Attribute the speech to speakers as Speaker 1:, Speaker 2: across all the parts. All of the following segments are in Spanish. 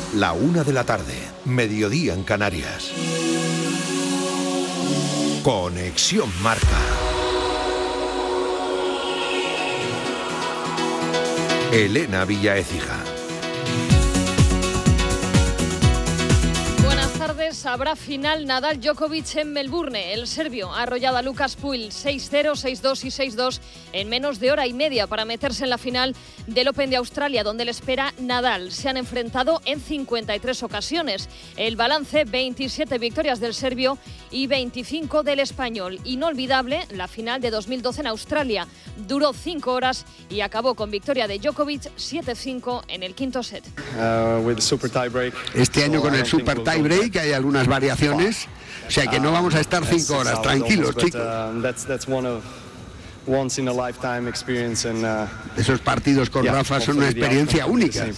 Speaker 1: La 1:00 p.m, mediodía en Canarias. Conexión Marca. Elena Villa Écija.
Speaker 2: Habrá final Nadal-Djokovic en Melbourne. El serbio ha arrollado a Lucas Pouille 6-0, 6-2 y 6-2 en menos de hora y media para meterse en la final del Open de Australia, donde le espera Nadal. Se han enfrentado en 53 ocasiones. El balance, 27 victorias del serbio y 25 del español. Inolvidable la final de 2012 en Australia. Duró 5 horas y acabó con victoria de Djokovic 7-5 en el quinto set.
Speaker 3: Este año con el Super Tie Break hay algunas variaciones, o sea que no vamos a estar 5 horas, tranquilos, chicos. Esos partidos con Rafa son una experiencia única.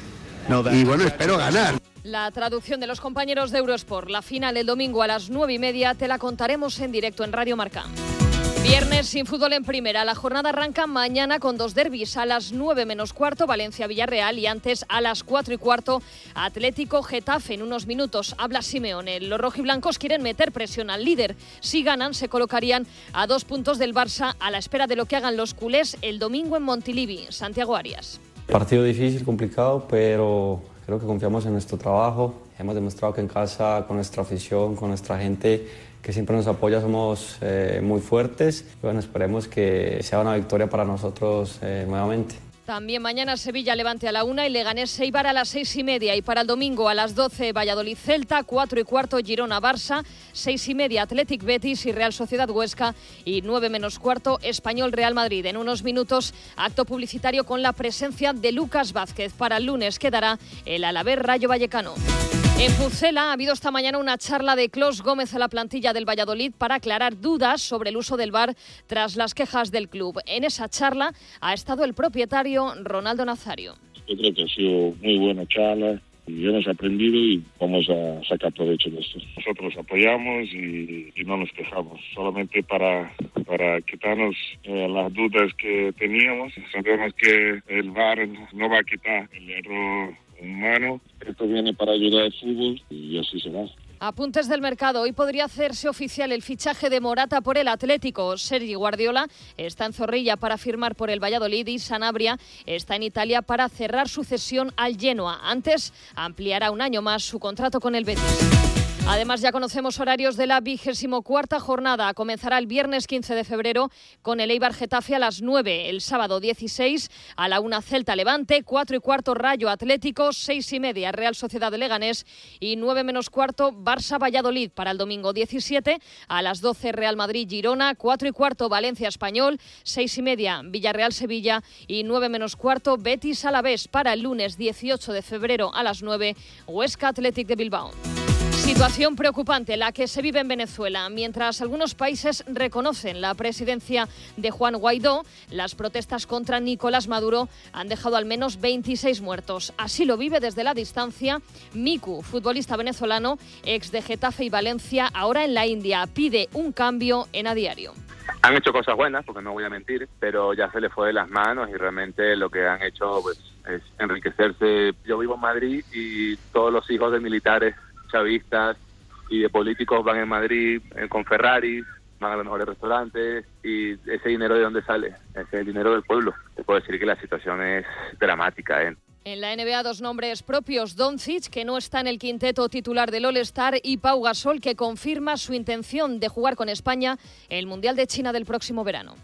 Speaker 3: Y bueno, espero ganar.
Speaker 2: La traducción de los compañeros de Eurosport, la final el domingo a las 9:30, te la contaremos en directo en Radio Marca. Viernes sin fútbol en primera. La jornada arranca mañana con 2 derbis. A las 9:15 Valencia-Villarreal y antes a las 4:15 Atlético-Getafe. En unos minutos habla Simeone. Los rojiblancos quieren meter presión al líder. Si ganan se colocarían a 2 puntos del Barça a la espera de lo que hagan los culés el domingo en Montilivi. Santiago Arias.
Speaker 4: Partido difícil, complicado, pero creo que confiamos en nuestro trabajo. Hemos demostrado que en casa, con nuestra afición, con nuestra gente que siempre nos apoya, somos muy fuertes. Bueno, esperemos que sea una victoria para nosotros nuevamente.
Speaker 2: También mañana Sevilla-Levante a la 1 y Leganés-Eibar a las 6:30. Y para el domingo a las 12 Valladolid-Celta, 4:15 Girona-Barça, 6:30 Athletic-Betis y Real Sociedad-Huesca y 9:15 Español-Real Madrid. En unos minutos, acto publicitario con la presencia de Lucas Vázquez. Para el lunes quedará el Alavés-Rayo Vallecano. En Pucela ha habido esta mañana una charla de Clos Gómez a la plantilla del Valladolid para aclarar dudas sobre el uso del VAR tras las quejas del club. En esa charla ha estado el propietario Ronaldo Nazario.
Speaker 5: Yo creo que ha sido muy buena charla y hemos aprendido y vamos a sacar provecho de esto. Nosotros apoyamos y no nos quejamos, solamente para quitarnos las dudas que teníamos. Sabemos que el VAR no va a quitar el error humano. Esto viene para ayudar al fútbol y así será.
Speaker 2: Apuntes del mercado. Hoy podría hacerse oficial el fichaje de Morata por el Atlético. Sergi Guardiola está en Zorrilla para firmar por el Valladolid y Sanabria está en Italia para cerrar su cesión al Genoa. Antes ampliará un año más su contrato con el Betis. Además, ya conocemos horarios de la 24ª jornada. Comenzará el viernes 15 de febrero con el Eibar Getafe a las 9. El sábado 16 a la 1 Celta Levante, 4:15 Rayo Atlético, 6:30 Real Sociedad de Leganés y 9:15 Barça Valladolid. Para el domingo 17 a las 12 Real Madrid Girona, 4:15 Valencia Español, 6:30 Villarreal Sevilla y 9:15 Betis Alavés. Para el lunes 18 de febrero a las 9 Huesca Athletic de Bilbao. Situación preocupante la que se vive en Venezuela. Mientras algunos países reconocen la presidencia de Juan Guaidó, las protestas contra Nicolás Maduro han dejado al menos 26 muertos. Así lo vive desde la distancia Miku, futbolista venezolano, ex de Getafe y Valencia, ahora en la India. Pide un cambio en A Diario.
Speaker 6: Han hecho cosas buenas, porque no voy a mentir, pero ya se les fue de las manos y realmente lo que han hecho pues, es enriquecerse. Yo vivo en Madrid y todos los hijos de militares chavistas y de políticos van en Madrid con Ferraris, van a los mejores restaurantes y ese dinero ¿de dónde sale? Ese es el dinero del pueblo. Te puedo decir que la situación es dramática,
Speaker 2: En la NBA, 2 nombres propios: Doncic, que no está en el quinteto titular del All-Star, y Pau Gasol, que confirma su intención de jugar con España el Mundial de China del próximo verano.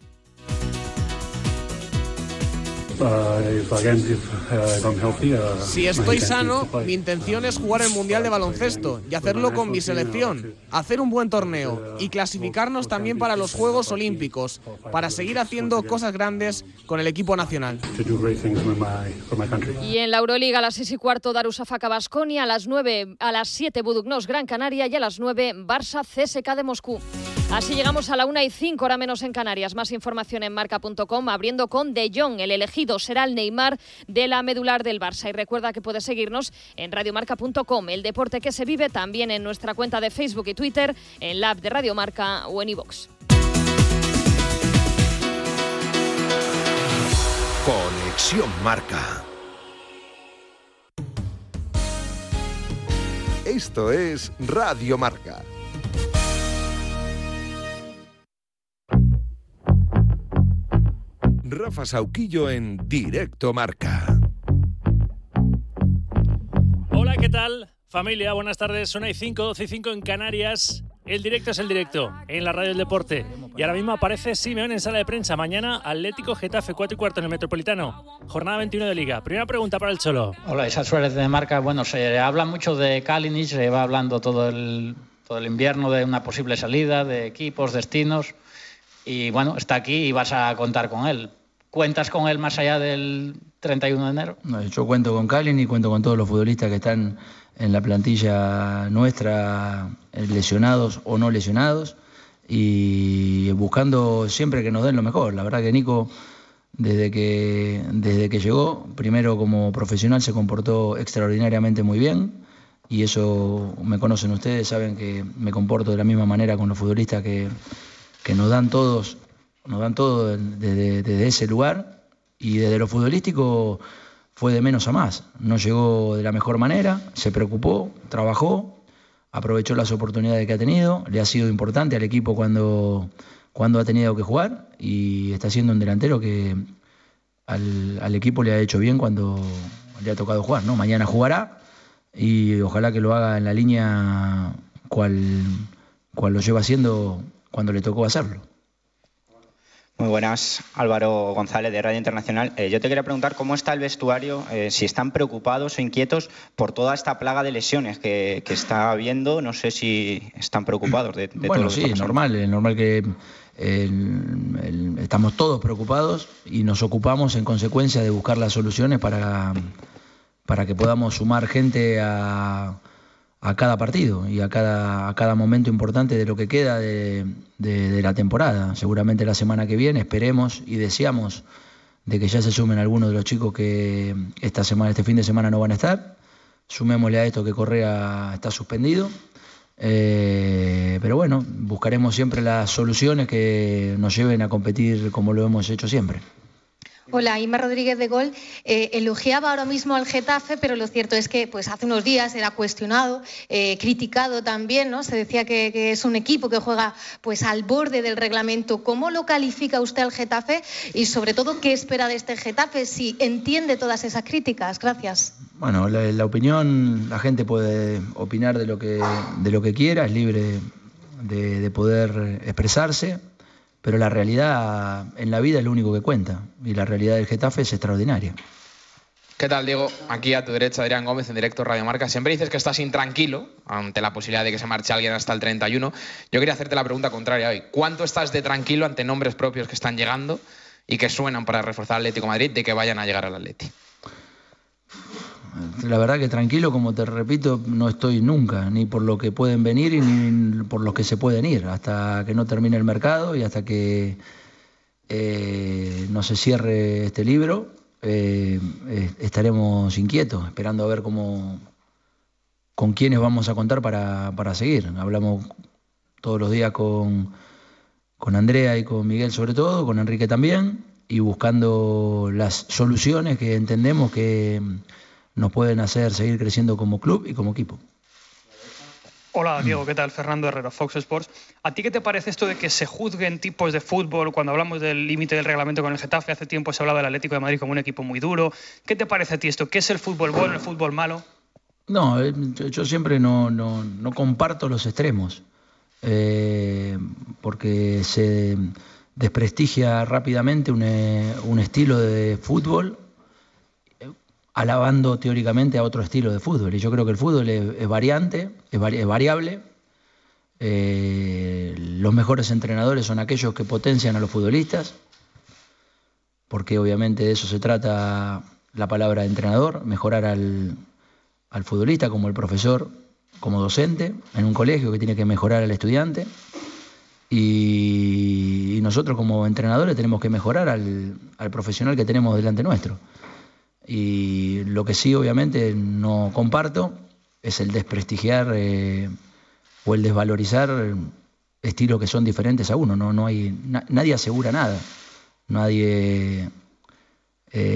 Speaker 7: Si estoy sano, mi intención es jugar el Mundial de Baloncesto y hacerlo con mi selección, hacer un buen torneo y clasificarnos también para los Juegos Olímpicos, para seguir haciendo cosas grandes con el equipo nacional.
Speaker 2: Y en la Euroliga, a las 6:15 Darussafaka Baskonia, a las 7 Budućnost Gran Canaria y a las 9 Barça CSKA de Moscú. Así llegamos a la 1:05, hora menos en Canarias. Más información en marca.com, abriendo con De Jong. El elegido será el Neymar de la medular del Barça. Y recuerda que puedes seguirnos en radiomarca.com. El deporte que se vive también en nuestra cuenta de Facebook y Twitter, en la app de Radio Marca o en iVoox.
Speaker 1: Conexión Marca. Esto es Radio Marca. Rafa Sauquillo en Directo Marca.
Speaker 8: Hola, ¿qué tal? Familia, buenas tardes. Son las 5, 12 y 5 en Canarias. El directo es el directo, en la radio del deporte. Y ahora mismo aparece Simeone en sala de prensa. Mañana, Atlético Getafe, 4:15 en el Metropolitano. Jornada 21 de Liga. Primera pregunta para el Cholo.
Speaker 9: Hola, Isaac Suárez de Marca. Bueno, se habla mucho de Kalinic, se va hablando todo el invierno de una posible salida, de equipos, destinos. Y bueno, está aquí y vas a contar con él. ¿Cuentas con él más allá del 31 de enero?
Speaker 10: No, yo cuento con Kalinic y cuento con todos los futbolistas que están en la plantilla nuestra, lesionados o no lesionados, y buscando siempre que nos den lo mejor. La verdad que Nico, desde que llegó, primero como profesional se comportó extraordinariamente muy bien, y eso me conocen ustedes, saben que me comporto de la misma manera con los futbolistas que nos dan todo desde ese lugar, y desde lo futbolístico fue de menos a más. No llegó de la mejor manera, se preocupó, trabajó, aprovechó las oportunidades que ha tenido, le ha sido importante al equipo cuando ha tenido que jugar, y está siendo un delantero que al equipo le ha hecho bien cuando le ha tocado jugar, ¿no? Mañana jugará y ojalá que lo haga en la línea cual lo lleva haciendo cuando le tocó hacerlo.
Speaker 11: Muy buenas, Álvaro González de Radio Internacional. Yo te quería preguntar cómo está el vestuario, si están preocupados o inquietos por toda esta plaga de lesiones que está habiendo. No sé si están preocupados de todo lo que
Speaker 10: sí, es normal que estamos todos preocupados y nos ocupamos en consecuencia de buscar las soluciones para que podamos sumar gente a cada partido y a cada momento importante de lo que queda de la temporada. Seguramente la semana que viene esperemos y deseamos de que ya se sumen algunos de los chicos que este fin de semana no van a estar. Sumémosle a esto que Correa está suspendido. Pero bueno, buscaremos siempre las soluciones que nos lleven a competir como lo hemos hecho siempre.
Speaker 12: Hola, Inma Rodríguez de Gol. Elogiaba ahora mismo al Getafe, pero lo cierto es que pues hace unos días era cuestionado, criticado también, ¿no? Se decía que es un equipo que juega pues al borde del reglamento. ¿Cómo lo califica usted al Getafe? Y sobre todo, ¿qué espera de este Getafe? Si entiende todas esas críticas. Gracias.
Speaker 10: Bueno, la opinión, la gente puede opinar de lo que quiera, es libre de poder expresarse. Pero la realidad en la vida es lo único que cuenta, y la realidad del Getafe es extraordinaria.
Speaker 13: ¿Qué tal, Diego? Aquí a tu derecha, Adrián Gómez, en directo Radio Marca. Siempre dices que estás intranquilo ante la posibilidad de que se marche alguien hasta el 31. Yo quería hacerte la pregunta contraria hoy. ¿Cuánto estás de tranquilo ante nombres propios que están llegando y que suenan para reforzar al Atlético de Madrid de que vayan a llegar al Atleti?
Speaker 10: La verdad que tranquilo, como te repito, no estoy nunca, ni por lo que pueden venir ni por los que se pueden ir, hasta que no termine el mercado y hasta que no se cierre este libro. Estaremos inquietos, esperando a ver con quiénes vamos a contar para seguir. Hablamos todos los días con Andrea y con Miguel sobre todo, con Enrique también, y buscando las soluciones que entendemos que nos pueden hacer seguir creciendo como club y como equipo.
Speaker 14: Hola, Diego, ¿qué tal? Fernando Herrero, Fox Sports. ¿A ti qué te parece esto de que se juzguen tipos de fútbol? Cuando hablamos del límite del reglamento con el Getafe, hace tiempo se hablaba del Atlético de Madrid como un equipo muy duro. ¿Qué te parece a ti esto? ¿Qué es el fútbol bueno, el fútbol malo?
Speaker 10: No, yo siempre no comparto los extremos, porque se desprestigia rápidamente un estilo de fútbol alabando teóricamente a otro estilo de fútbol. Y yo creo que el fútbol es variable. Los mejores entrenadores son aquellos que potencian a los futbolistas, porque obviamente de eso se trata la palabra entrenador, mejorar al futbolista como el profesor, como docente, en un colegio que tiene que mejorar al estudiante. Y nosotros como entrenadores tenemos que mejorar al profesional que tenemos delante nuestro. Y lo que sí obviamente no comparto es el desprestigiar o el desvalorizar estilos que son diferentes a uno. Nadie asegura nada, nadie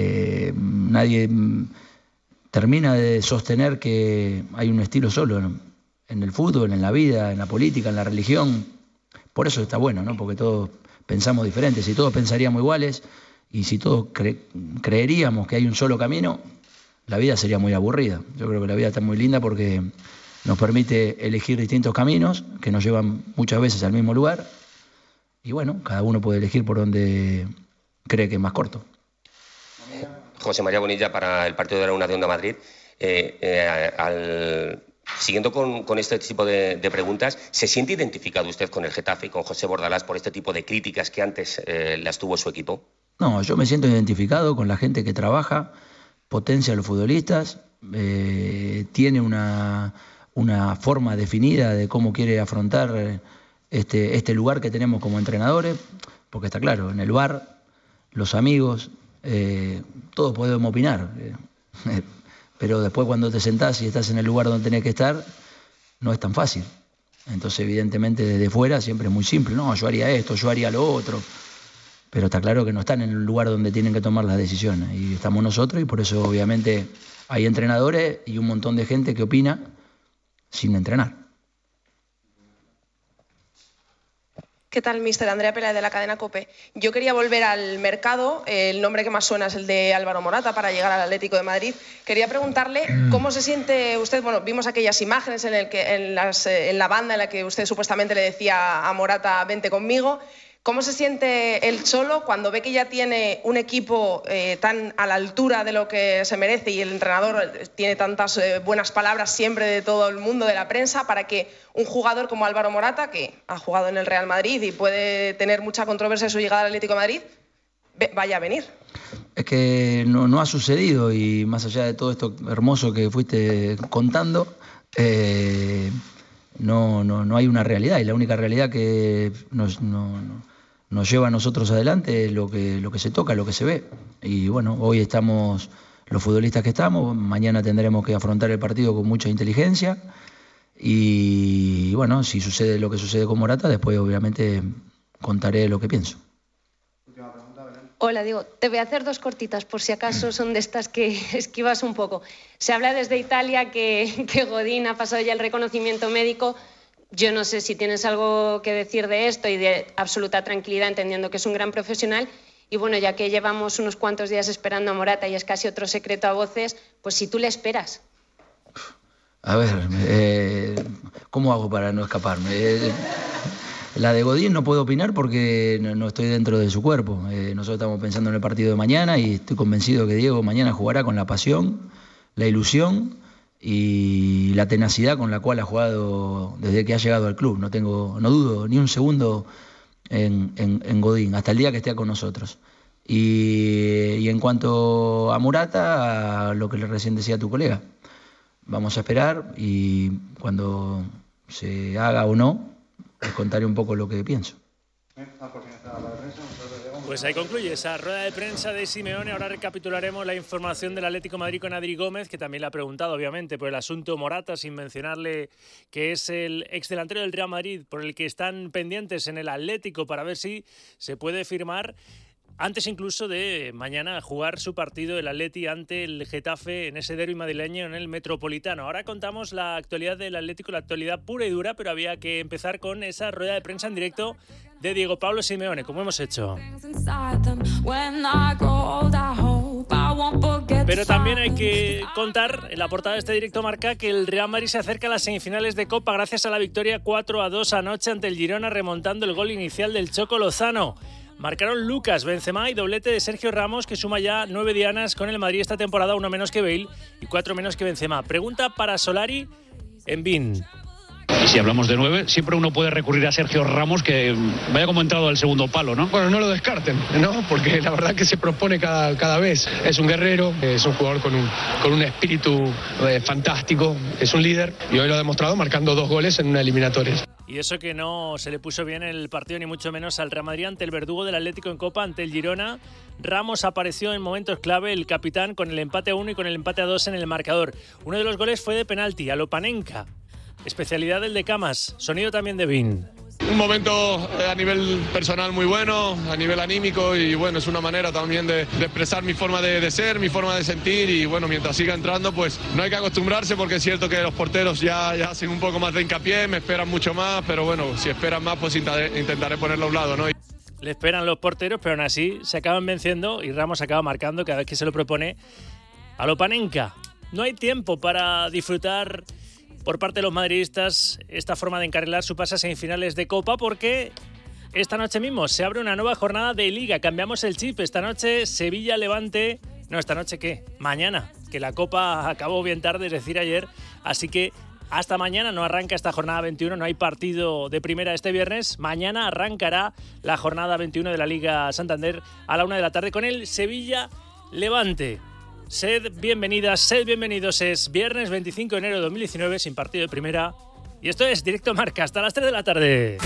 Speaker 10: termina de sostener que hay un estilo solo. en el fútbol, en la vida, en la política, en la religión. Por eso está bueno, ¿no? Porque todos pensamos diferentes. Si todos pensaríamos iguales y si todos creeríamos que hay un solo camino, la vida sería muy aburrida. Yo creo que la vida está muy linda porque nos permite elegir distintos caminos que nos llevan muchas veces al mismo lugar. Y bueno, cada uno puede elegir por donde cree que es más corto.
Speaker 15: José María Bonilla para el partido de la Unión de Madrid. Siguiendo con este tipo de preguntas, ¿se siente identificado usted con el Getafe y con José Bordalás por este tipo de críticas que antes las tuvo su equipo?
Speaker 10: No, yo me siento identificado con la gente que trabaja, potencia a los futbolistas, tiene una forma definida de cómo quiere afrontar este lugar que tenemos como entrenadores, porque está claro, en el bar, los amigos, todos podemos opinar, pero después cuando te sentás y estás en el lugar donde tenés que estar, no es tan fácil. Entonces, evidentemente, desde fuera siempre es muy simple, no, yo haría esto, yo haría lo otro, pero está claro que no están en el lugar donde tienen que tomar las decisiones, y estamos nosotros, y por eso, obviamente, hay entrenadores y un montón de gente que opina sin entrenar.
Speaker 16: ¿Qué tal, mister? Andrea Pela, de la cadena COPE. Yo quería volver al mercado. El nombre que más suena es el de Álvaro Morata para llegar al Atlético de Madrid. Quería preguntarle cómo se siente usted. Bueno, vimos aquellas imágenes en la banda en la que usted supuestamente le decía a Morata, vente conmigo. ¿Cómo se siente él solo cuando ve que ya tiene un equipo tan a la altura de lo que se merece y el entrenador tiene tantas buenas palabras siempre de todo el mundo, de la prensa, para que un jugador como Álvaro Morata, que ha jugado en el Real Madrid y puede tener mucha controversia en su llegada al Atlético de Madrid, vaya a venir?
Speaker 10: Es que no ha sucedido, y más allá de todo esto hermoso que fuiste contando, no hay una realidad, y la única realidad que nos lleva a nosotros adelante es lo que se toca, lo que se ve. Y bueno, hoy estamos los futbolistas que estamos, mañana tendremos que afrontar el partido con mucha inteligencia, y bueno, si sucede lo que sucede con Morata, después obviamente contaré lo que pienso.
Speaker 17: Hola, Diego. Te voy a hacer dos cortitas, por si acaso son de estas que esquivas un poco. Se habla desde Italia que Godín ha pasado ya el reconocimiento médico. Yo no sé si tienes algo que decir de esto, y de absoluta tranquilidad, entendiendo que es un gran profesional. Y bueno, ya que llevamos unos cuantos días esperando a Morata y es casi otro secreto a voces, pues si tú le esperas.
Speaker 10: A ver, ¿cómo hago para no escaparme? La de Godín no puedo opinar porque no estoy dentro de su cuerpo. Nosotros estamos pensando en el partido de mañana y estoy convencido que Diego mañana jugará con la pasión, la ilusión y la tenacidad con la cual ha jugado desde que ha llegado al club. No dudo ni un segundo en Godín, hasta el día que esté con nosotros. Y en cuanto a Morata, lo que recién decía tu colega, vamos a esperar y cuando se haga o no, les contaré un poco lo que pienso.
Speaker 8: Pues ahí concluye esa rueda de prensa de Simeone. Ahora recapitularemos la información del Atlético de Madrid con Adri Gómez, que también le ha preguntado, obviamente, por el asunto Morata, sin mencionarle que es el exdelantero del Real Madrid, por el que están pendientes en el Atlético para ver si se puede firmar antes incluso de mañana jugar su partido el Atleti ante el Getafe en ese derbi madrileño en el Metropolitano. Ahora contamos la actualidad del Atlético, la actualidad pura y dura, pero había que empezar con esa rueda de prensa en directo de Diego Pablo Simeone, como hemos hecho. Pero también hay que contar en la portada de este Directo Marca que el Real Madrid se acerca a las semifinales de Copa gracias a la victoria 4-2 anoche ante el Girona, remontando el gol inicial del Choco Lozano. Marcaron Lucas, Benzema y doblete de Sergio Ramos, que suma ya 9 dianas con el Madrid esta temporada, 1 menos que Bale y 4 menos que Benzema. Pregunta para Solari en BIN.
Speaker 18: Y si hablamos de 9, siempre uno puede recurrir a Sergio Ramos, que vaya como ha entrado al segundo palo, ¿no?
Speaker 19: Bueno, no lo descarten, ¿no? Porque la verdad que se propone cada vez. Es un guerrero, es un jugador con un espíritu fantástico, es un líder y hoy lo ha demostrado marcando 2 goles en una eliminatoria.
Speaker 8: Y eso que no se le puso bien el partido, ni mucho menos al Real Madrid ante el verdugo del Atlético en Copa, ante el Girona. Ramos apareció en momentos clave, el capitán, con el empate a 1 y con el empate a 2 en el marcador. Uno de los goles fue de penalti, a Lopanenka. Especialidad del de Camas, sonido también de BIN.
Speaker 19: Un momento a nivel personal muy bueno, a nivel anímico, y bueno, es una manera también de expresar mi forma de ser, mi forma de sentir, y bueno, mientras siga entrando pues no hay que acostumbrarse, porque es cierto que los porteros ya hacen un poco más de hincapié, me esperan mucho más, pero bueno, si esperan más pues intentaré ponerlo a un lado, ¿no?
Speaker 8: Le esperan los porteros, pero aún así se acaban venciendo y Ramos acaba marcando cada vez que se lo propone a Lopanenka. No hay tiempo para disfrutar por parte de los madridistas esta forma de encarrilar su pase a semifinales de Copa, porque esta noche mismo se abre una nueva jornada de Liga. Cambiamos el chip. Esta noche Sevilla-Levante. No, ¿esta noche qué? Mañana, que la Copa acabó bien tarde, es decir, ayer. Así que hasta mañana no arranca esta jornada 21, no hay partido de primera este viernes. Mañana arrancará la jornada 21 de la Liga Santander a la 1 de la tarde con el Sevilla-Levante. Sed bienvenidas, sed bienvenidos. Es viernes 25 de enero de 2019, sin partido de primera. Y esto es Directo Marca, hasta las 3 de la tarde.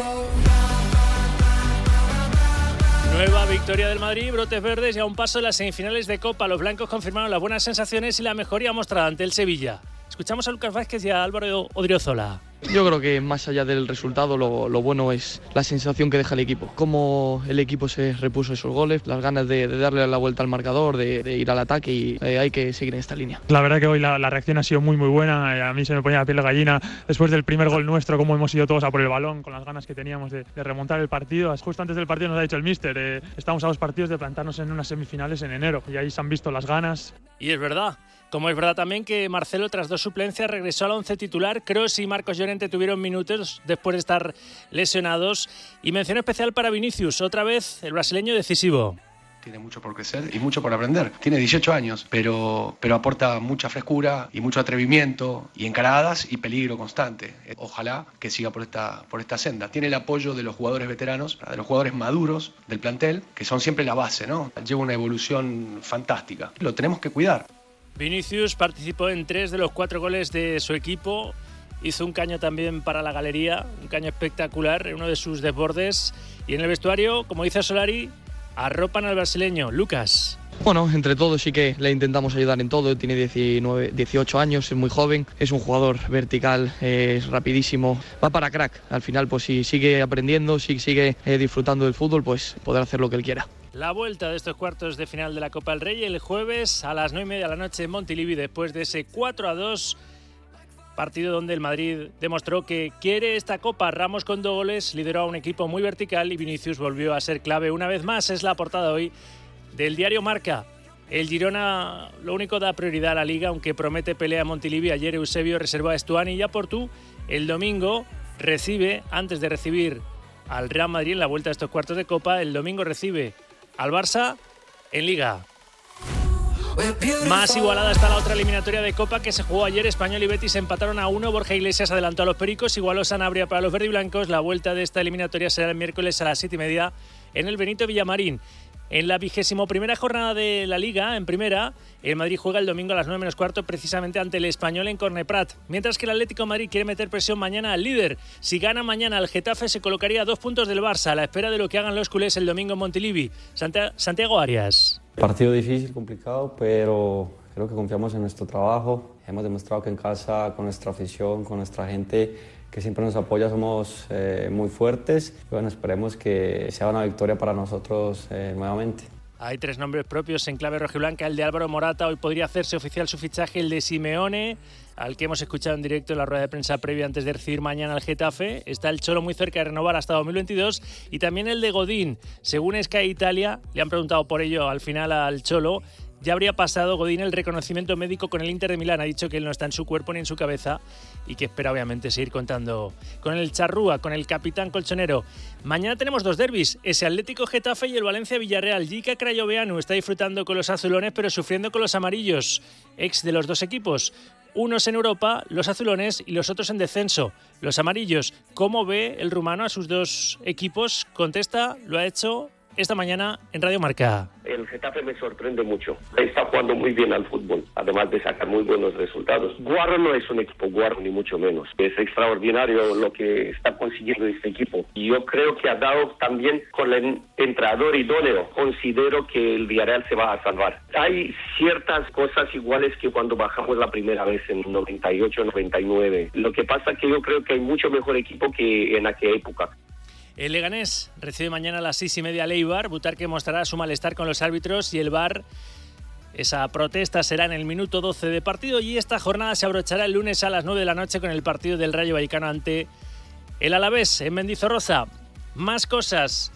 Speaker 8: Nueva victoria del Madrid, brotes verdes y a un paso de las semifinales de Copa. Los blancos confirmaron las buenas sensaciones y la mejoría mostrada ante el Sevilla. Escuchamos a Lucas Vázquez y a Álvaro Odriozola.
Speaker 20: Yo creo que más allá del resultado, lo bueno es la sensación que deja el equipo. Cómo el equipo se repuso esos goles, las ganas de darle la vuelta al marcador, de ir al ataque, y hay que seguir en esta línea.
Speaker 21: La verdad que hoy la reacción ha sido muy buena. A mí se me ponía la piel de gallina después del primer gol nuestro, cómo hemos ido todos a por el balón, con las ganas que teníamos de remontar el partido. Justo antes del partido nos ha dicho el míster, estamos a 2 partidos de plantarnos en unas semifinales en enero, y ahí se han visto las ganas.
Speaker 8: Y es verdad. Como es verdad también que Marcelo, tras 2 suplencias, regresó al 11 titular. Kroos y Marcos Llorente tuvieron minutos después de estar lesionados. Y mención especial para Vinicius, otra vez el brasileño decisivo.
Speaker 22: Tiene mucho por crecer y mucho por aprender. Tiene 18 años, pero aporta mucha frescura y mucho atrevimiento y encaradas y peligro constante. Ojalá que siga por esta senda. Tiene el apoyo de los jugadores veteranos, de los jugadores maduros del plantel, que son siempre la base, ¿no? Lleva una evolución fantástica. Lo tenemos que cuidar.
Speaker 8: Vinicius participó en 3 de los 4 goles de su equipo. Hizo un caño también para la galería, un caño espectacular en uno de sus desbordes. Y en el vestuario, como dice Solari, arropan al brasileño. Lucas.
Speaker 20: Bueno, entre todos sí que le intentamos ayudar en todo. Tiene 18 años, es muy joven, es un jugador vertical, es rapidísimo, va para crack. Al final, pues si sigue aprendiendo, si sigue disfrutando del fútbol, pues podrá hacer lo que él quiera.
Speaker 8: La vuelta de estos cuartos de final de la Copa del Rey el jueves a las 9:30 de la noche en Montilivi, después de ese 4-2, partido donde el Madrid demostró que quiere esta Copa. Ramos con 2 goles lideró a un equipo muy vertical y Vinicius volvió a ser clave una vez más. Es la portada hoy del diario Marca. El Girona lo único da prioridad a la Liga, aunque promete pelea en Montilivi. Ayer Eusebio reservó a Stuani y a Portu. El domingo recibe, antes de recibir al Real Madrid en la vuelta de estos cuartos de Copa, el domingo recibe al Barça en Liga. Más igualada está la otra eliminatoria de Copa que se jugó ayer. Español y Betis empataron a 1. Borja Iglesias adelantó a los Pericos, igualó Sanabria para los verdiblancos. La vuelta de esta eliminatoria será el miércoles a las 7:30 en el Benito Villamarín. En la 21ª jornada de la Liga, en primera, el Madrid juega el domingo a las 9:15 precisamente ante el Español en Corneprat. Mientras que el Atlético de Madrid quiere meter presión mañana al líder. Si gana mañana el Getafe se colocaría a 2 puntos del Barça, a la espera de lo que hagan los culés el domingo en Montilivi. Santiago Arias.
Speaker 4: Partido difícil, complicado, pero creo que confiamos en nuestro trabajo. Hemos demostrado que en casa, con nuestra afición, con nuestra gente que siempre nos apoya, somos muy fuertes. Bueno, esperemos que sea una victoria para nosotros nuevamente.
Speaker 8: Hay 3 nombres propios en clave rojiblanca. El de Álvaro Morata, hoy podría hacerse oficial su fichaje. El de Simeone, al que hemos escuchado en directo en la rueda de prensa previa antes de recibir mañana al Getafe. Está el Cholo muy cerca de renovar hasta 2022. Y también el de Godín. Según Sky Italia, le han preguntado por ello al final al Cholo. Ya habría pasado Godín el reconocimiento médico con el Inter de Milán. Ha dicho que él no está en su cuerpo ni en su cabeza y que espera obviamente seguir contando con el charrúa, con el capitán colchonero. Mañana tenemos 2 derbis, ese Atlético Getafe y el Valencia Villarreal. Jica Crayoveanu está disfrutando con los azulones pero sufriendo con los amarillos, ex de los 2 equipos. Unos en Europa, los azulones, y los otros en descenso, los amarillos. ¿Cómo ve el rumano a sus 2 equipos? Contesta, lo ha hecho esta mañana en Radio Marca.
Speaker 15: El Getafe me sorprende mucho. Está jugando muy bien al fútbol, además de sacar muy buenos resultados. Guarro no es un equipo guarro, ni mucho menos. Es extraordinario lo que está consiguiendo este equipo. Y yo creo que ha dado también con el entrenador idóneo. Considero que el Villarreal se va a salvar. Hay ciertas cosas iguales que cuando bajamos la primera vez en 98, 99. Lo que pasa es que yo creo que hay mucho mejor equipo que en aquella época.
Speaker 8: El Leganés recibe mañana a las 6:30 al Eibar. Butarque mostrará su malestar con los árbitros y el VAR. Esa protesta será en el minuto 12 de partido y esta jornada se abrochará el lunes a las 9 de la noche con el partido del Rayo Vallecano ante el Alavés en Mendizorroza. Más cosas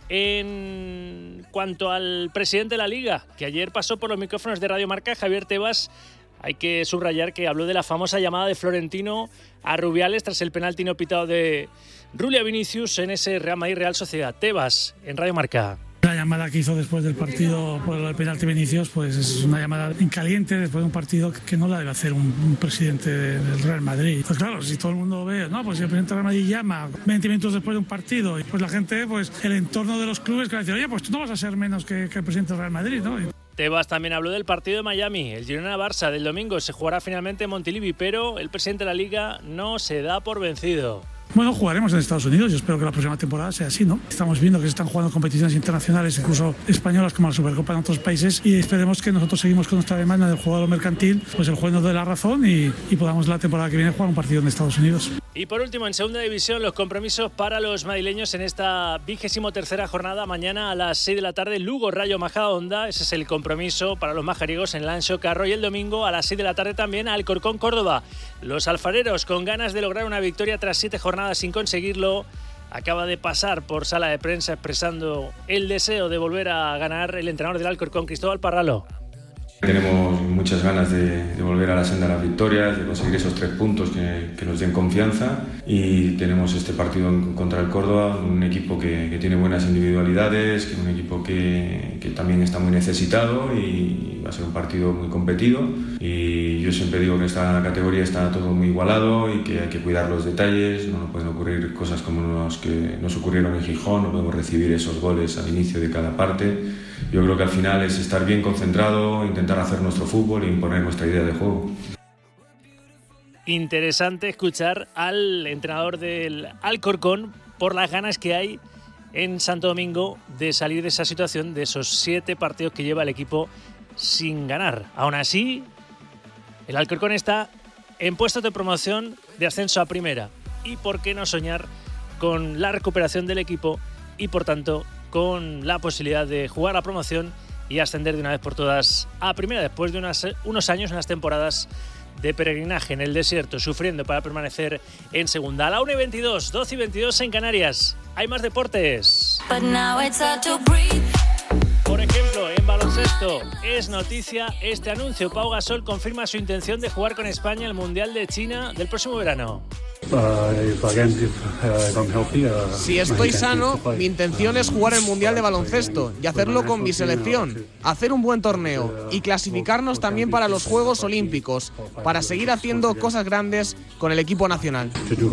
Speaker 8: en cuanto al presidente de la Liga, que ayer pasó por los micrófonos de Radio Marca, Javier Tebas. Hay que subrayar que habló de la famosa llamada de Florentino a Rubiales tras el penalti no pitado de Rulli a Vinicius en ese Real Madrid-Real Sociedad. Tebas, en Radio Marca.
Speaker 3: La llamada que hizo después del partido por el penalti Vinicius, pues es una llamada en caliente después de un partido que no la debe hacer un presidente del Real Madrid. Pues claro, si todo el mundo ve, no, pues si el presidente del Real Madrid llama 20 minutos después de un partido, y pues la gente, pues el entorno de los clubes que va a decir, oye, pues tú no vas a ser menos que el presidente del Real Madrid, ¿no?
Speaker 8: Tebas también habló del partido de Miami. El Girona-Barça del domingo se jugará finalmente en Montilivi, pero el presidente de la Liga no se da por vencido.
Speaker 3: Bueno, jugaremos en Estados Unidos. Yo espero que la próxima temporada sea así, ¿no? Estamos viendo que se están jugando competiciones internacionales, incluso españolas, como la Supercopa en otros países, y esperemos que nosotros seguimos con nuestra demanda del jugador mercantil, pues el juego nos dé la razón y podamos la temporada que viene jugar un partido en Estados Unidos.
Speaker 8: Y por último, en segunda división, los compromisos para los madrileños en esta 23ª jornada. Mañana a las 6 de la tarde, Lugo Rayo Majadahonda. Ese es el compromiso para los majariegos en Lancho Carro. Y el domingo a las 6 de la tarde también Alcorcón Córdoba. Los alfareros con ganas de lograr una victoria tras 7 jornadas sin conseguirlo. Acaba de pasar por sala de prensa expresando el deseo de volver a ganar el entrenador del Alcorcón, Cristóbal Parralo.
Speaker 5: Tenemos muchas ganas de volver a la senda de las victorias, de conseguir esos 3 puntos que nos den confianza, y tenemos este partido contra el Córdoba, un equipo que tiene buenas individualidades, que es un equipo que también está muy necesitado y va a ser un partido muy competido, y yo siempre digo que en esta categoría está todo muy igualado y que hay que cuidar los detalles, no nos pueden ocurrir cosas como los que nos ocurrieron en Gijón, no podemos recibir esos goles al inicio de cada parte. Yo creo que al final es estar bien concentrado, intentar hacer nuestro fútbol e imponer nuestra idea de juego.
Speaker 8: Interesante escuchar al entrenador del Alcorcón por las ganas que hay en Santo Domingo de salir de esa situación, de esos 7 partidos que lleva el equipo sin ganar. Aún así, el Alcorcón está en puestos de promoción de ascenso a primera. Y por qué no soñar con la recuperación del equipo y, por tanto, con la posibilidad de jugar la promoción y ascender de una vez por todas a primera, después de unos años, unas temporadas de peregrinaje en el desierto, sufriendo para permanecer en segunda. A la 1:22, 12:22 en Canarias. Hay más deportes. Por ejemplo, en baloncesto es noticia este anuncio. Pau Gasol confirma su intención de jugar con España el Mundial de China del próximo verano.
Speaker 7: Si estoy sano, mi intención es jugar el Mundial de baloncesto y hacerlo con mi selección, hacer un buen torneo y clasificarnos también para los Juegos Olímpicos, para seguir haciendo cosas grandes con el equipo nacional.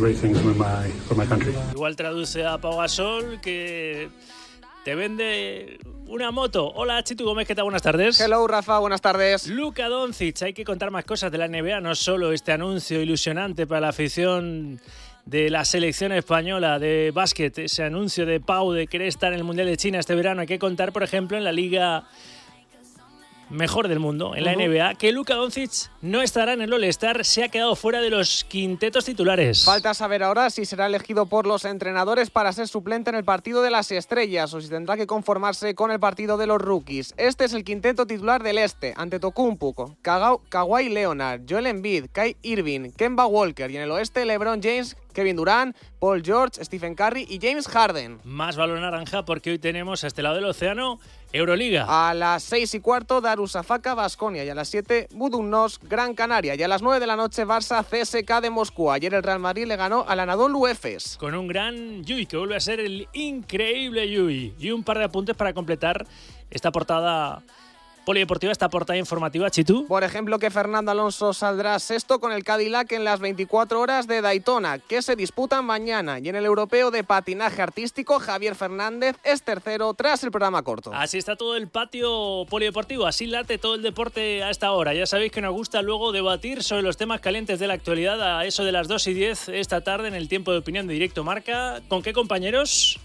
Speaker 8: Igual traduce a Pau Gasol que te vende una moto. Hola, Chitu Gómez, ¿qué tal? Buenas tardes.
Speaker 7: Hello, Rafa, buenas tardes.
Speaker 8: Luka Doncic, hay que contar más cosas de la NBA, no solo este anuncio ilusionante para la afición de la selección española de básquet, ese anuncio de Pau de querer estar en el Mundial de China este verano. Hay que contar, por ejemplo, en la liga mejor del mundo, en la NBA, que Luka Doncic no estará en el All-Star, se ha quedado fuera de los quintetos titulares.
Speaker 7: Falta saber ahora si será elegido por los entrenadores para ser suplente en el partido de las estrellas o si tendrá que conformarse con el partido de los rookies. Este es el quinteto titular del Este: Antetokounmpo, Kawhi Leonard, Joel Embiid, Kyrie Irving, Kemba Walker, y en el Oeste LeBron James, Kevin Durant, Paul George, Stephen Curry y James Harden.
Speaker 8: Más balón naranja porque hoy tenemos a este lado del océano Euroliga.
Speaker 7: A las 6:15 Darussafaka Baskonia, y a las 7 Budućnost Gran Canaria, y a las 9 de la noche Barça CSKA de Moscú. Ayer el Real Madrid le ganó al Anadolu Efes.
Speaker 8: Con un gran Yui que vuelve a ser el increíble Yui. Y un par de apuntes para completar esta portada polideportiva, esta portada informativa, Chitu?
Speaker 7: Por ejemplo, que Fernando Alonso saldrá sexto con el Cadillac en las 24 horas de Daytona, que se disputan mañana. Y en el europeo de patinaje artístico, Javier Fernández es tercero tras el programa corto.
Speaker 8: Así está todo el patio polideportivo, así late todo el deporte a esta hora. Ya sabéis que nos gusta luego debatir sobre los temas calientes de la actualidad a eso de las 2:10 esta tarde en el tiempo de opinión de Directo Marca. ¿Con qué compañeros?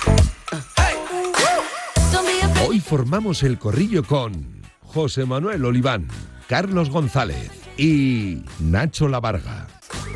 Speaker 1: Hoy formamos el corrillo con José Manuel Oliván, Carlos González y Nacho Lavarga.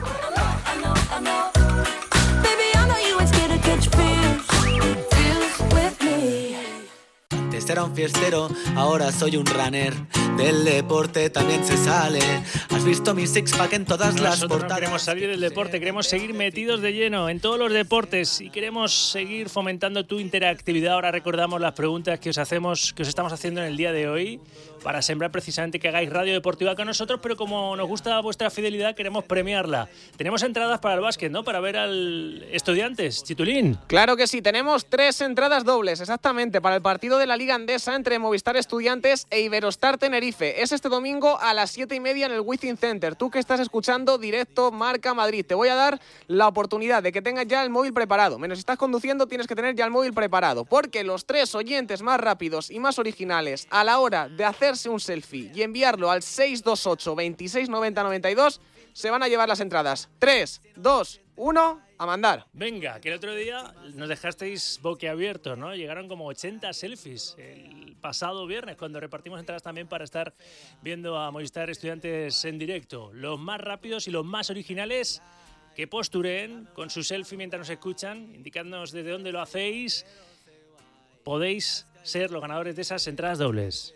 Speaker 2: Antes era un fiestero, ahora soy un runner. Del deporte también se sale. Has visto mi six-pack en todas las portadas.
Speaker 8: No queremos salir del deporte, queremos seguir metidos de lleno en todos los deportes y queremos seguir fomentando tu interactividad. Ahora recordamos las preguntas que os estamos haciendo en el día de hoy para sembrar precisamente que hagáis radio deportiva con nosotros, pero como nos gusta vuestra fidelidad, queremos premiarla. Tenemos entradas para el básquet, ¿no? Para ver al Estudiantes, Chitulín.
Speaker 7: Claro que sí, tenemos 3 entradas dobles, exactamente, para el partido de la Liga Endesa entre Movistar Estudiantes e Iberostar Tenerife. Es este domingo a las 7:30 en el Wizzing Center. Tú que estás escuchando Directo Marca Madrid, te voy a dar la oportunidad de que tengas ya el móvil preparado. Menos si estás conduciendo, tienes que tener ya el móvil preparado, porque los 3 oyentes más rápidos y más originales a la hora de hacerse un selfie y enviarlo al 628 26 90 92 se van a llevar las entradas. 3, 2, 1, a mandar.
Speaker 8: Venga, que el otro día nos dejasteis boquiabiertos, ¿no? Llegaron como 80 selfies el pasado viernes cuando repartimos entradas también para estar viendo a Movistar Estudiantes en directo. Los más rápidos y los más originales que postureen con su selfie mientras nos escuchan, indicándonos desde dónde lo hacéis, podéis ser los ganadores de esas entradas dobles.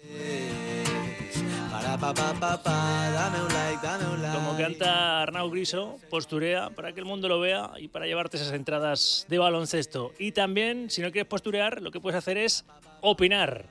Speaker 8: Como canta Arnau Griso, posturea para que el mundo lo vea y para llevarte esas entradas de baloncesto. Y también, si no quieres posturear, lo que puedes hacer es opinar.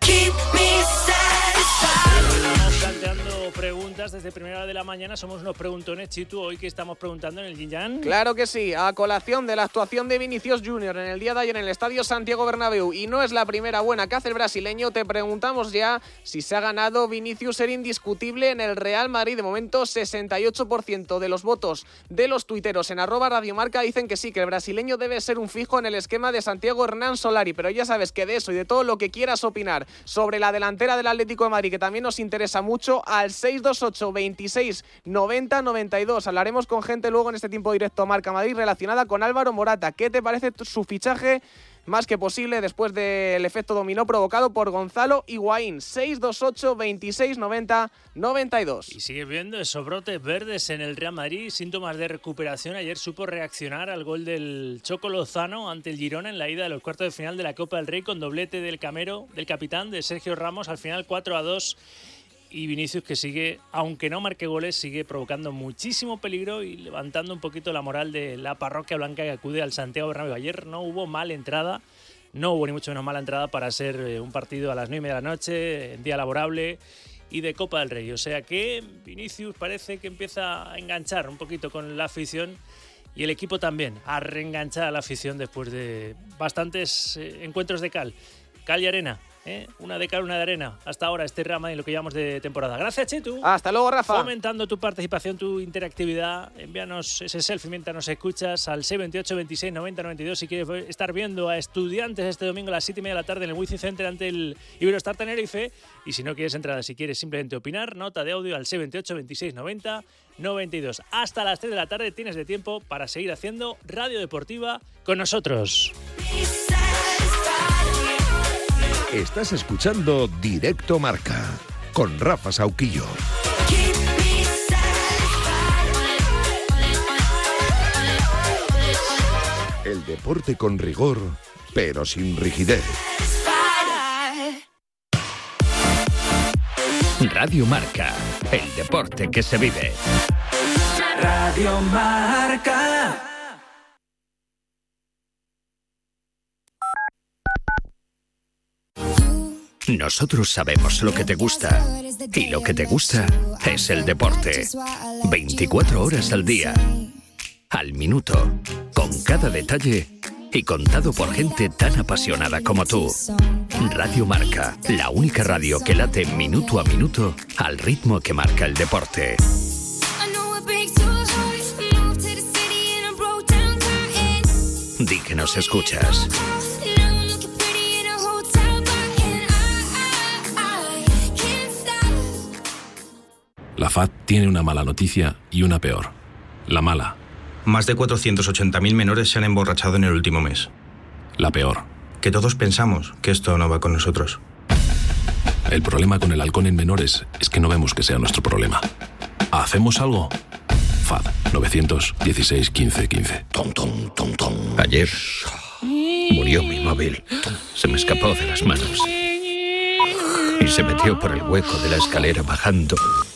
Speaker 8: Estamos planteando preguntas desde primera hora de la mañana. Somos unos preguntones, Chitu, hoy que estamos preguntando en el Yin-Yang.
Speaker 7: Claro que sí, a colación de la actuación de Vinicius Junior en el día de ayer en el Estadio Santiago Bernabéu, y no es la primera buena que hace el brasileño, te preguntamos ya si se ha ganado Vinicius ser indiscutible en el Real Madrid. De momento, 68% de los votos de los tuiteros en @radiomarca dicen que sí, que el brasileño debe ser un fijo en el esquema de Santiago Hernán Solari, pero ya sabes que de eso y de todo lo que quieras opinar sobre la delantera del Atlético de Madrid, que también nos interesa mucho, al 628 26 90 92. Hablaremos con gente luego en este tiempo directo Marca Madrid relacionada con Álvaro Morata. ¿Qué te parece su fichaje? Más que posible después del efecto dominó provocado por Gonzalo Higuaín. 628 26 90 92.
Speaker 8: Y sigues viendo esos brotes verdes en el Real Madrid, síntomas de recuperación. Ayer supo reaccionar al gol del Choco Lozano ante el Girona en la ida de los cuartos de final de la Copa del Rey, con doblete del camero, del capitán, de Sergio Ramos, al final 4-2. Y Vinicius, que sigue, aunque no marque goles, sigue provocando muchísimo peligro y levantando un poquito la moral de la parroquia blanca que acude al Santiago Bernabéu. Ayer no hubo mala entrada, no hubo ni mucho menos mala entrada para ser un partido a las 9:30 de la noche, en día laborable y de Copa del Rey. O sea que Vinicius parece que empieza a enganchar un poquito con la afición y el equipo también, a reenganchar a la afición después de bastantes encuentros de cal y arena. Una de cal, una de arena. Hasta ahora este Real Madrid, lo que llevamos de temporada. Gracias, Chetu.
Speaker 7: Hasta luego, Rafa.
Speaker 8: Fomentando tu participación, tu interactividad. Envíanos ese selfie mientras nos escuchas al 628 26 90 92 si quieres estar viendo a Estudiantes este domingo a las 7:30 de la tarde en el Wizzing Center ante el Iberostar Tenerife. Y si no quieres entradas, si quieres simplemente opinar, nota de audio al 628 26 90 92. Hasta las 3 de la tarde tienes de tiempo para seguir haciendo radio deportiva con nosotros.
Speaker 1: Estás escuchando Directo Marca con Rafa Sauquillo. El deporte con rigor, pero sin rigidez.
Speaker 6: Radio Marca, el deporte que se vive.
Speaker 2: Radio Marca.
Speaker 6: Nosotros sabemos lo que te gusta, y lo que te gusta es el deporte. 24 horas al día, al minuto, con cada detalle y contado por gente tan apasionada como tú. Radio Marca, la única radio que late minuto a minuto al ritmo que marca el deporte. Di que nos escuchas.
Speaker 9: La FAD tiene una mala noticia y una peor. La mala.
Speaker 11: Más de 480.000 menores se han emborrachado en el último mes.
Speaker 9: La peor.
Speaker 11: Que todos pensamos que esto no va con nosotros.
Speaker 9: El problema con el alcohol en menores es que no vemos que sea nuestro problema. ¿Hacemos algo? FAD 916 15 15.
Speaker 6: Ayer murió mi móvil. Se me escapó de las manos y se metió por el hueco de la escalera bajando